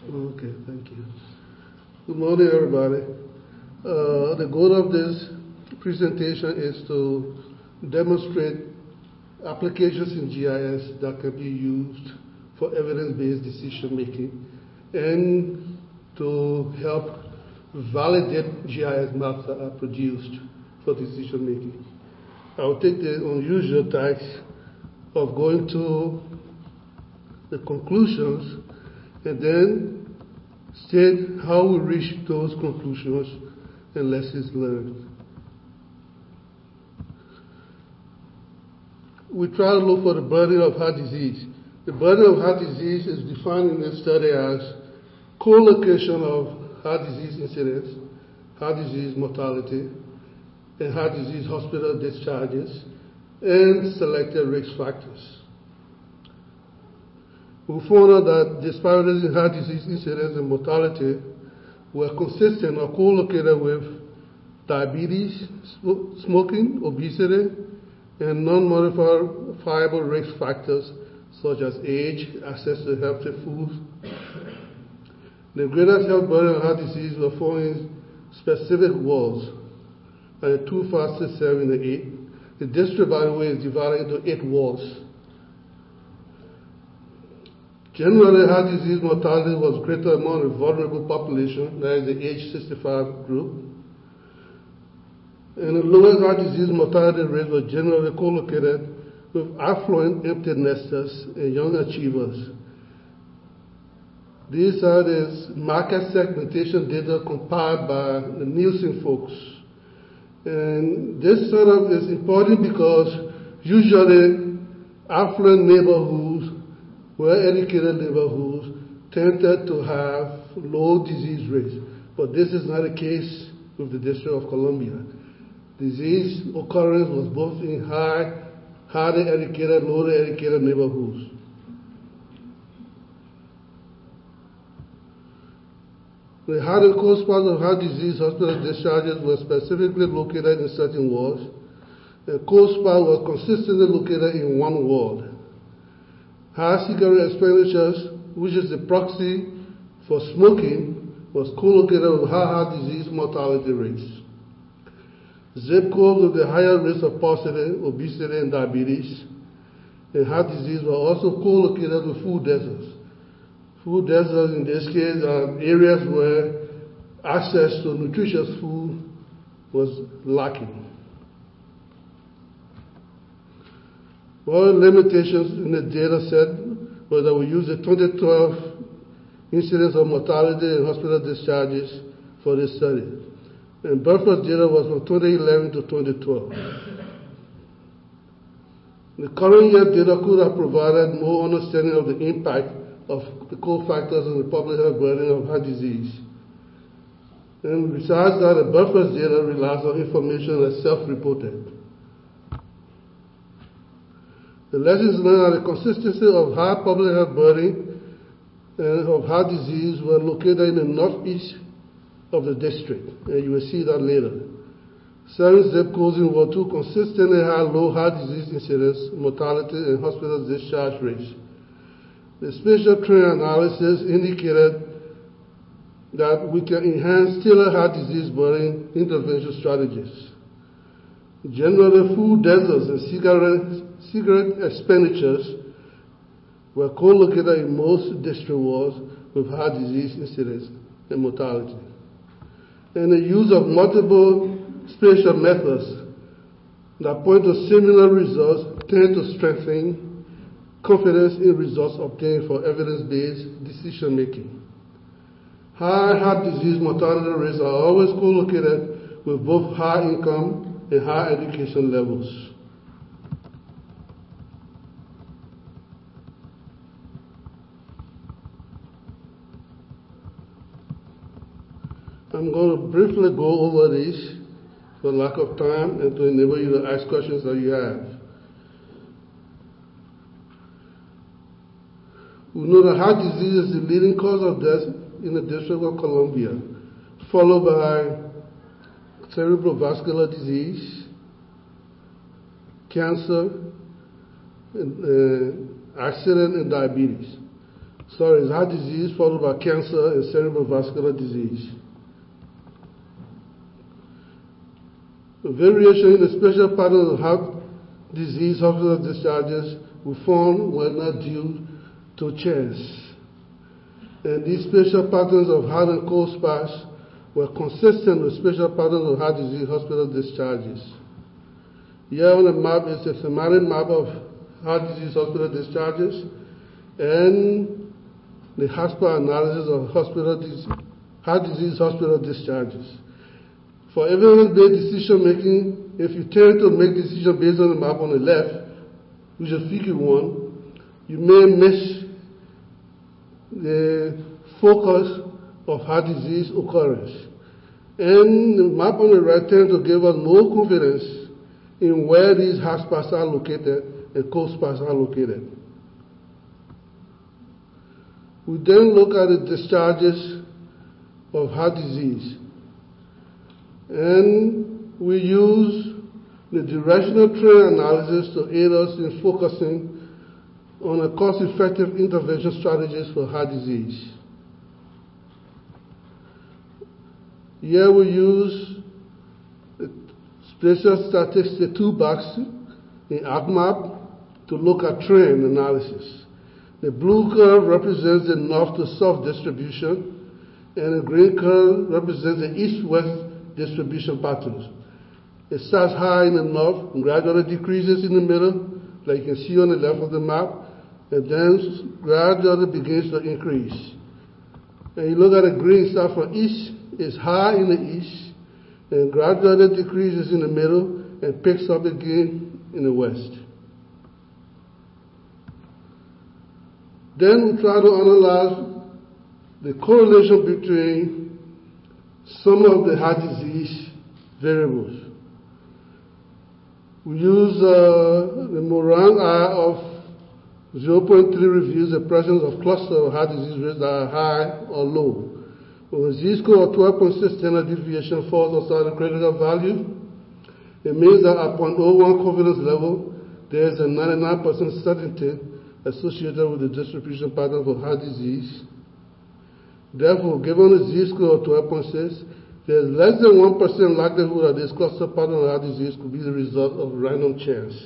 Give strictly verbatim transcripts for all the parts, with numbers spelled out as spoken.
Okay, thank you. Good morning, everybody. Uh, the goal of this presentation is to demonstrate applications in G I S that can be used for evidence-based decision making and to help validate G I S maps that are produced for decision making. I'll take the unusual task of going to the conclusions and then state how we reach those conclusions and lessons learned. We try to look for the burden of heart disease. The burden of heart disease is defined in this study as co-location of heart disease incidence, heart disease mortality, and heart disease hospital discharges, and selected risk factors. We found out that disparities in heart disease incidence and mortality were consistent or co-located with diabetes, smoking, obesity, and non-modifiable risk factors such as age, access to healthy food. The greatest health burden of heart disease were found in specific wards, and two, five, six, seven, and eight. The district, by the way, is divided into eight wards. Generally, heart disease mortality was greater among the vulnerable population, that is the age sixty-five group. And the lowest heart disease mortality rates were generally co-located with affluent empty nesters and young achievers. These are the market segmentation data compiled by the Nielsen folks. And this sort of is important because usually affluent neighborhoods, well-educated neighborhoods, tended to have low disease rates. But this is not the case with the District of Columbia. Disease occurrence was both in high, highly educated, lowly educated neighborhoods. The hard and cold spots of heart disease hospital discharges were specifically located in certain wards. The cold spot was consistently located in one ward. High cigarette expenditures, which is the proxy for smoking, was co-located with high heart disease mortality rates. Zip codes with the higher risk of paucity, obesity, and diabetes, and heart disease were also co-located with food deserts. Food deserts in this case are areas where access to nutritious food was lacking. One of the limitations in the data set was that we used the twenty twelve incidence of mortality and hospital discharges for this study. And Burford's data was from twenty eleven to twenty twelve. The current year data could have provided more understanding of the impact of the cofactors on the public health burden of heart disease. And besides that, the Burford's data relies on information that's self-reported. The lessons learned are the consistency of high public health burden and of heart disease were located in the northeast of the district, and you will see that later. Seven zip codes in Ward two consistently had low heart disease incidence, mortality, and hospital discharge rates. The spatial trend analysis indicated that we can enhance tailored heart disease burden intervention strategies. Generally, food deserts and cigarette, cigarette expenditures were co-located in most district wards with heart disease incidence and mortality. And the use of multiple spatial methods that point to similar results tend to strengthen confidence in results obtained for evidence-based decision-making. High heart disease mortality rates are always co-located with both high income and high education levels. I'm going to briefly go over this for lack of time and to enable you to ask questions that you have. We know that heart disease is the leading cause of death in the District of Columbia, followed by cerebrovascular disease, cancer, and, uh, accident, and diabetes. sorry, is heart disease followed by cancer and cerebrovascular disease. The variation in the special pattern of heart disease hospital discharges we found were not due to chance. And these special patterns of hot and cold spots were consistent with special patterns of heart disease hospital discharges. Here on the map is a thematic map of heart disease hospital discharges and the hospital analysis of hospital dis heart disease hospital discharges. For evidence-based decision making, if you tend to make decisions based on the map on the left, which is figure one, you may miss the focus of heart disease occurrence. And the map on the right tends to give us no confidence in where these hot spots are located and cold spots are located. We then look at the discharges of heart disease. And we use the directional trend analysis to aid us in focusing on a cost-effective intervention strategies for heart disease. Here we use the spatial statistics toolbox in ArcMap to look at trend analysis. The blue curve represents the north to south distribution, and the green curve represents the east-west distribution patterns. It starts high in the north and gradually decreases in the middle, like you can see on the left of the map, and then gradually begins to increase. And you look at the green start from east, it's high in the east, and gradually decreases in the middle and picks up again in the west. Then we try to analyze the correlation between some of the heart disease variables. We use uh, the Moran R of zero point three reviews the presence of clusters of heart disease rates that are high or low. When a Z-score of twelve point six standard deviation falls outside the critical value, it means that at zero point zero one confidence level, there is a ninety-nine percent certainty associated with the distribution pattern for heart disease. Therefore, given a Z-score of twelve point six, there is less than one percent likelihood that this cluster pattern of heart disease could be the result of random chance.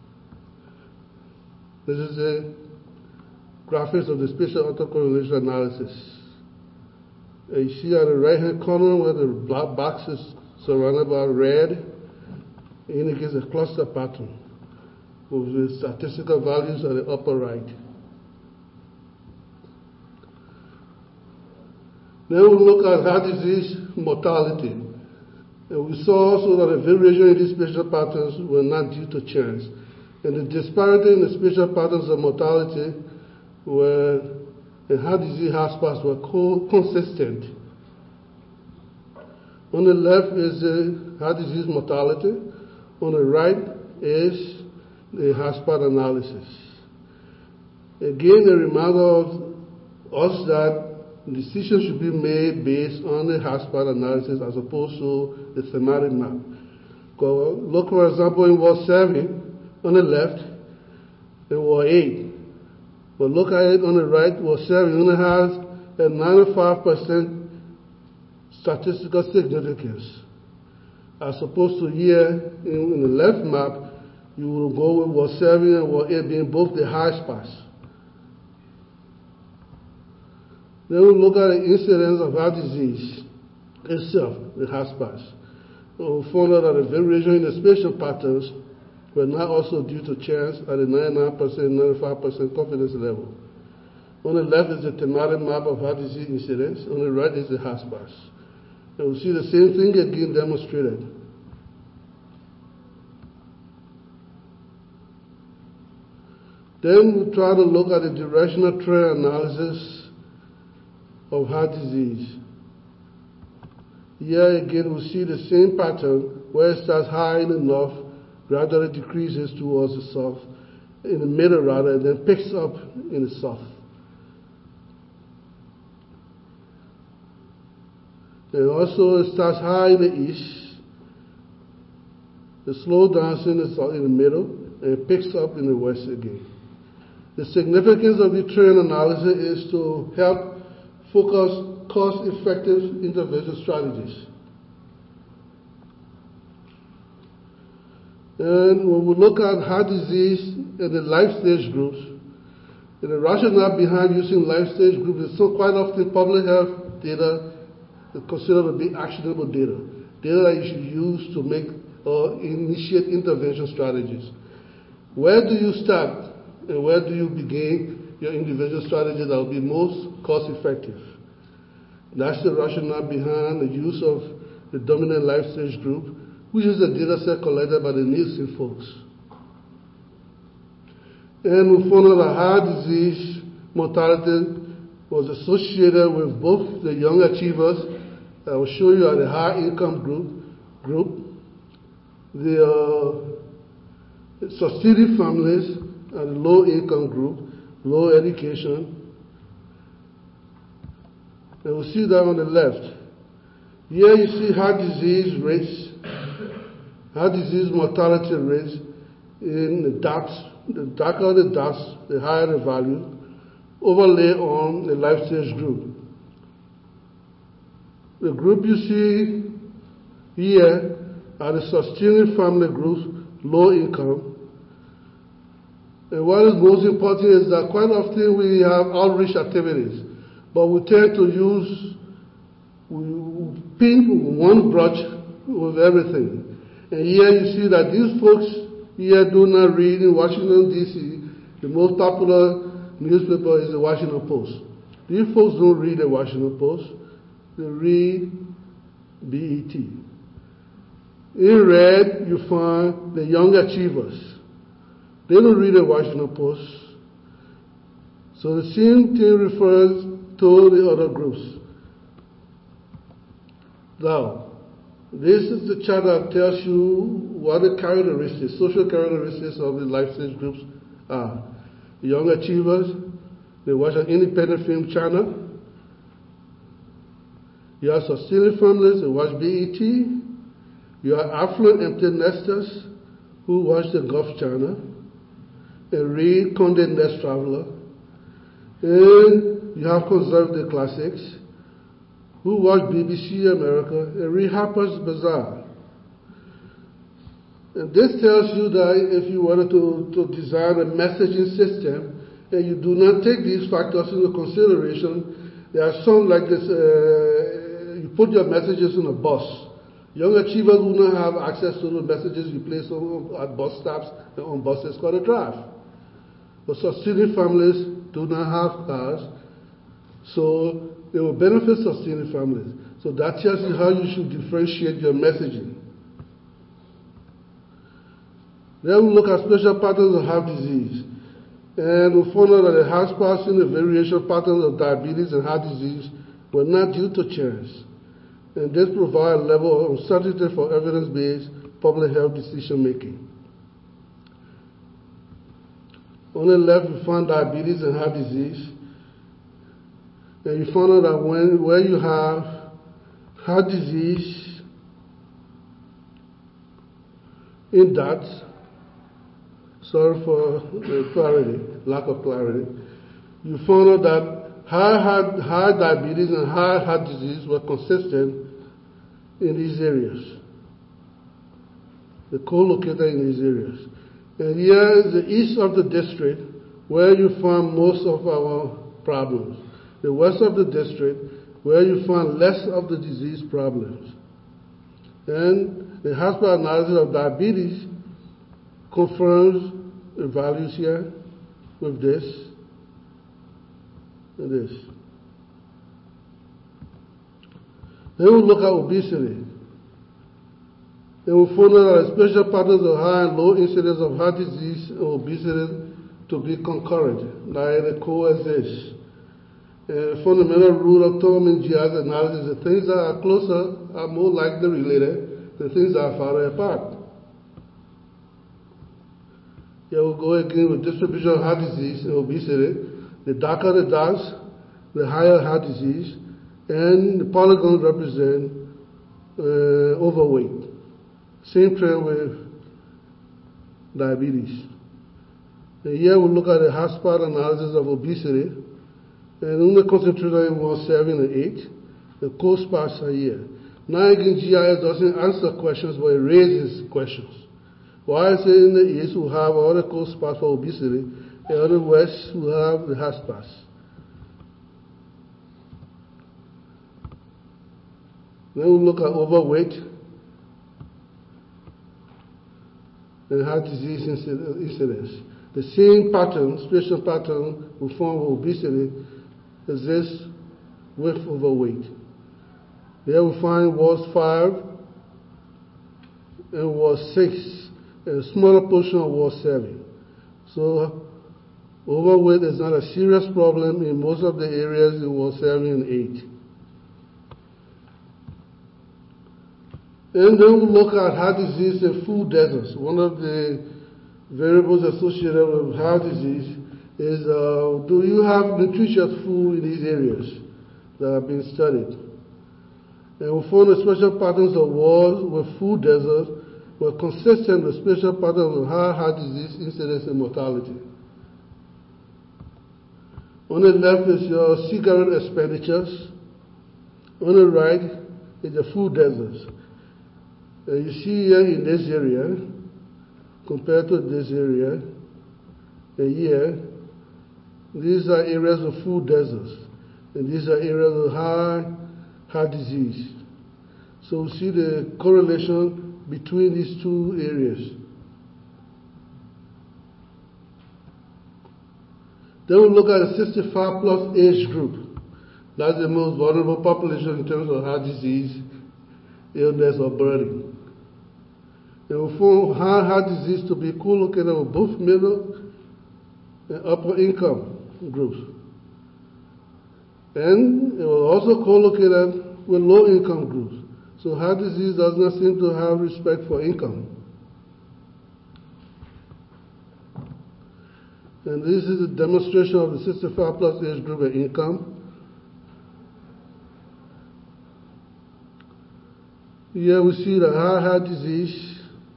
This is the graphics of the spatial autocorrelation analysis. And you see at the right-hand corner where the black box is surrounded by red, it indicates a cluster pattern with the statistical values at the upper right. Then we look at heart disease mortality. And we saw also that the variation in these spatial patterns were not due to chance. And the disparity in the spatial patterns of mortality were in heart disease hotspots were co consistent. On the left is the heart disease mortality. On the right is the hotspot analysis. Again, a reminder of us that decisions should be made based on the hotspot analysis as opposed to the thematic map. Look, for example, in Ward seven on the left, in Ward eight. But look at it on the right, Ward seven only has a ninety-five percent statistical significance. As opposed to here, in, in the left map, you will go with Ward seven and Ward eight being both the high spots. Then we look at the incidence of heart disease itself, the hotspots. We found out that the variation in the spatial patterns were not also due to chance at a ninety-nine percent, ninety-five percent confidence level. On the left is the thematic map of heart disease incidence. On the right is the hotspots. And we see the same thing again demonstrated. Then we try to look at the directional trend analysis of heart disease. Here again we see the same pattern where it starts high in the north, gradually decreases towards the south, in the middle rather, and then picks up in the south. And also it starts high in the east, it slows down in the south, in the middle, and it picks up in the west again. The significance of the trend analysis is to help focus cost-effective intervention strategies. And when we look at heart disease and the life stage groups, and the rationale behind using life stage groups is so quite often public health data is considered to be actionable data, data that you should use to make or initiate intervention strategies. Where do you start and where do you begin your individual strategy that will be most cost effective? That's the rationale behind the use of the dominant life stage group, which is a data set collected by the Nielsen folks. And we found out that heart disease mortality was associated with both the young achievers, I will show you at the high income group, group the uh, succeeding families and the low income group, low education. And we see that on the left. Here you see heart disease rates, heart disease mortality rates in the dots. The darker the dots, the higher the value, overlay on the life stage group. The group you see here are the sustaining family groups, low income. And what is most important is that quite often we have outreach activities, but we tend to use, we paint one brush with everything. And here you see that these folks here do not read in Washington, D C The most popular newspaper is the Washington Post. These folks don't read the Washington Post. They read B E T. In red, you find the young achievers. They don't read the Washington Post. So the same thing refers to the other groups. Now, this is the chart that tells you what the characteristics, social characteristics of the life stage groups are. The young achievers, they watch an independent film channel. You have sustaining families, they watch B E T. You have affluent empty nesters who watch the Golf Channel and read Condé Nast Traveler. And you have conservative classics who watch B B C America and read Harper's Bazaar. And this tells you that if you wanted to, to design a messaging system and you do not take these factors into consideration, there are some like this, uh, you put your messages in a bus. Young achievers do not have access to the messages you place on, at bus stops and on buses called a drive. But sustaining families do not have cars, so they will benefit sustaining families. So that tells you how you should differentiate your messaging. Then we look at special patterns of heart disease. And we found out that the hotspots in the variation patterns of diabetes and heart disease were not due to chance. And this provides a level of uncertainty for evidence-based public health decision making. On the left, we find diabetes and heart disease. And you find out that when where you have heart disease in dots, sorry for the clarity, lack of clarity, you find out that high, heart, high diabetes and high heart disease were consistent in these areas. They're co-located in these areas. And here is the east of the district where you find most of our problems. The west of the district where you find less of the disease problems. And the hospital analysis of diabetes confirms the values here with this and this. Then we look at obesity. And we found out that special patterns of high and low incidence of heart disease and obesity to be concurrent, like they coexist. A fundamental rule of thumb in G I's analysis is that things that are closer are more likely related than things that are farther apart. Here we'll go again with distribution of heart disease and obesity. The darker the dots, the higher heart disease, and the polygons represent uh, overweight. Same trend with diabetes. And here we look at the hotspot analysis of obesity, and only concentrated in one, seven, and eight. The cold spots are here. Now again, G I S doesn't answer questions, but it raises questions. Why is it in the east we have all the cold spots for obesity, and in the west we have the hotspots? Then we look at overweight and heart disease incidence. The same pattern, spatial pattern we form with obesity exists with overweight. There we find was five and was six, and a smaller portion of was seven. So overweight is not a serious problem in most of the areas in was seven and eight. And then we look at heart disease and food deserts. One of the variables associated with heart disease is uh, do you have nutritious food in these areas that have been studied? And we found the special patterns of wars with food deserts were consistent with special patterns of high heart disease incidence and mortality. On the left is your cigarette expenditures. On the right is the food deserts. And you see here in this area, compared to this area, and here, these are areas of food deserts. And these are areas of high heart disease. So we see the correlation between these two areas. Then we look at the sixty-five plus age group. That's the most vulnerable population in terms of heart disease, illness, or burden. And we found high heart disease to be co-located with both middle and upper income groups. And it was also co-located with low income groups. So heart disease does not seem to have respect for income. And this is a demonstration of the sixty-five plus age group and income. Here we see the high heart disease,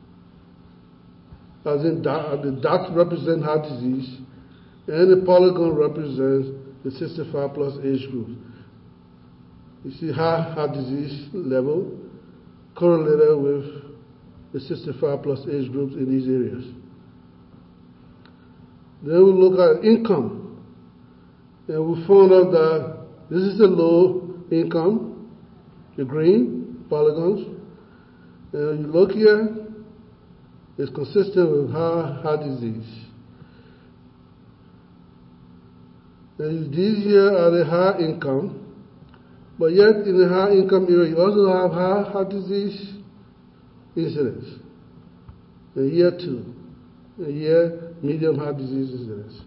as in dark, the dots represent heart disease, and the polygon represents the sixty-five plus age group. You see high heart disease level correlated with the sixty-five plus age groups in these areas. Then we look at income, and we found out that this is the low income, the green polygons, and you look here, it's consistent with high heart disease. And these here are the high income, but yet in the high income area you also have high heart disease incidence. And here too, and here medium heart disease incidence.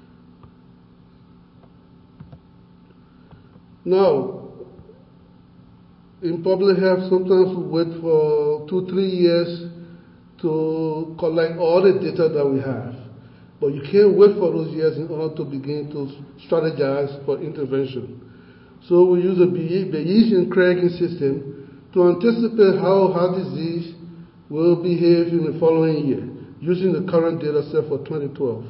Now, in public health, sometimes we wait for two, three years to collect all the data that we have. But you can't wait for those years in order to begin to strategize for intervention. So we use a Bayesian Craigie system to anticipate how heart disease will behave in the following year, using the current data set for twenty twelve.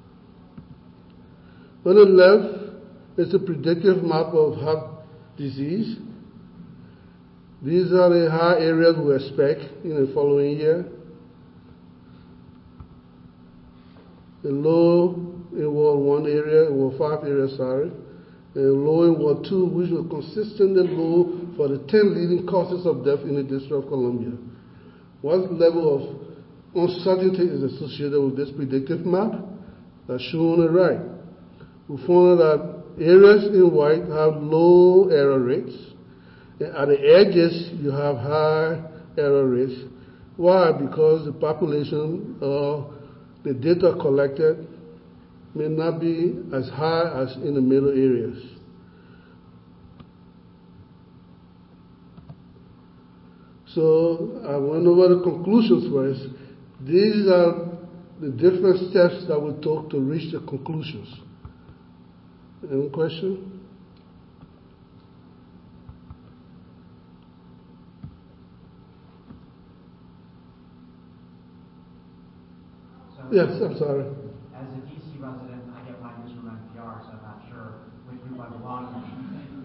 On the left is a predictive map of heart disease. These are the high areas we expect in the following year. The low in Ward one area, in Ward five area, sorry, and low in Ward two, which were consistently low for the ten leading causes of death in the District of Columbia. What level of uncertainty is associated with this predictive map? That's shown on the right. We found that areas in white have low error rates, and at the edges you have high error rates. Why? Because the population uh, the data collected may not be as high as in the middle areas. So I went over the conclusions first. These are the different steps that we took to reach the conclusions. Any question? Yes, I'm sorry. As a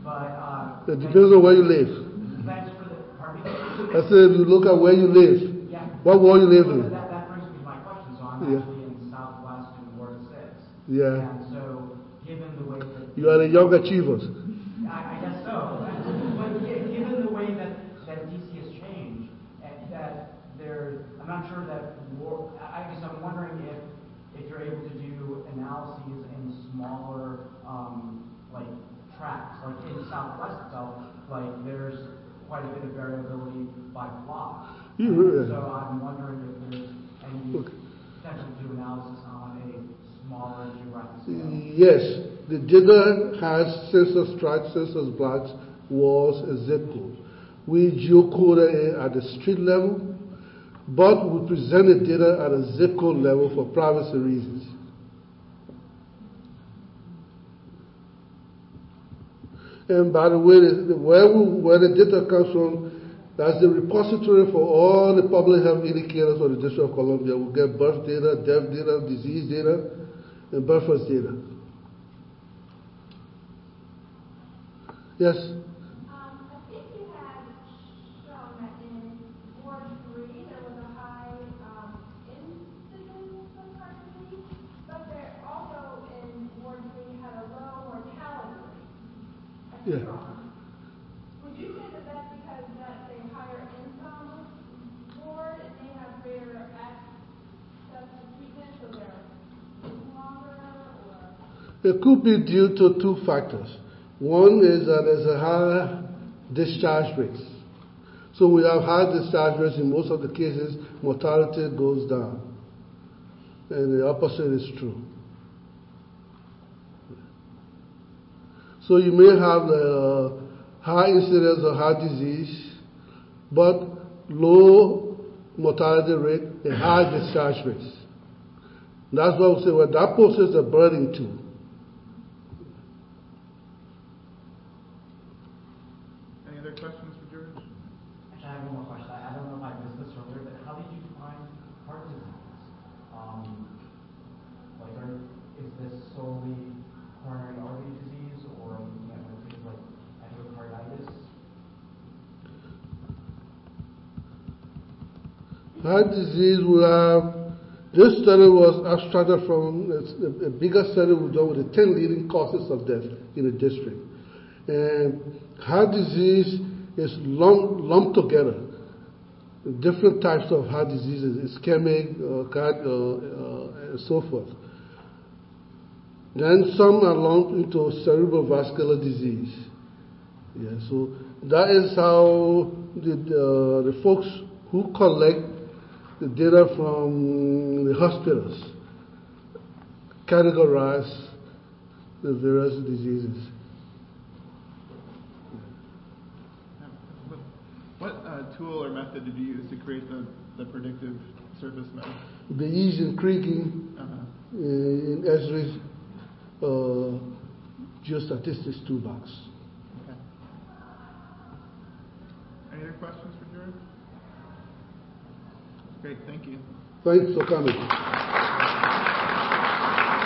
but uh, It depends on where you live. Thanks for the pardon me? I said you look at where you live. Yeah. What ward you live well, in? That, that brings me to my question. So I'm Yeah. actually in Southwest in Ward Six. Yeah. And so, given the way that You are the young achievers. I, I guess so. But given the way that, that D C has changed, and that there, I'm not sure that war, I guess I'm wondering if if you're able to do analyses in smaller, um, like tracks, like in Southwest itself, like there's quite a bit of variability by block. Yeah. So I'm wondering if there's any Okay. potential to do analysis on a smaller geographic scale. Yes, the data has census tracts, census blocks, walls, and zip code. We geocode it at the street level, but we present the data at a zip code level for privacy reasons. And by the way, the, where, we, where the data comes from, that's the repository for all the public health indicators of the District of Columbia. We get birth data, death data, disease data, and birth rate data. Yes? Um, I think you had shown that in Ward three there was a high um, incidence of heart disease, but there also in Ward three had a low mortality rate. Yeah. Would you say that that's because that's a higher income ward and they have greater access to treatment, so they're living longer, or? It could be due to two factors. One is that there's a higher discharge rate. So we have high discharge rates in most of the cases, mortality goes down. And the opposite is true. So you may have a high incidence of heart disease, but low mortality rate and high discharge rates. That's why we say, well, that poses a burden too. Any other questions for George? Actually, I have one more question. I, I don't know if I missed this earlier, but how did you define heart disease? Um, like, are, is this solely coronary artery disease, or are you looking at things like endocarditis? Heart disease, we have, this study was abstracted from a, a bigger study we've done with the ten leading causes of death in the district. And heart disease is lumped, lumped together. Different types of heart diseases, ischemic, uh, card, uh, uh, and so forth. Then some are lumped into cerebrovascular disease. Yeah, so that is how the, uh, the folks who collect the data from the hospitals categorize the various diseases. What uh, tool or method did you use to create the, the predictive surface map? Bayes and Kriege Uh-huh. in Esri's uh, geostatistics toolbox. Okay. Any other questions for George? Great, thank you. Thanks for coming.